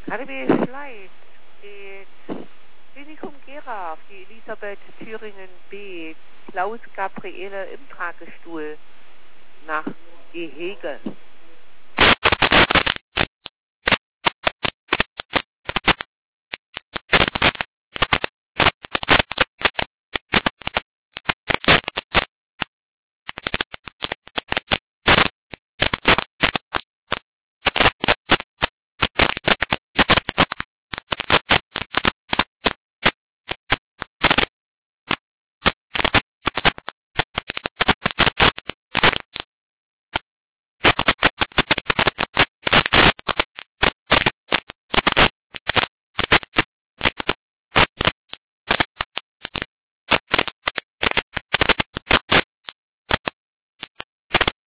KDB Schleiz steht Klinikum Gera auf die Elisabeth Thüringen B. Klaus Gabriele im Tragestuhl nach Gehege.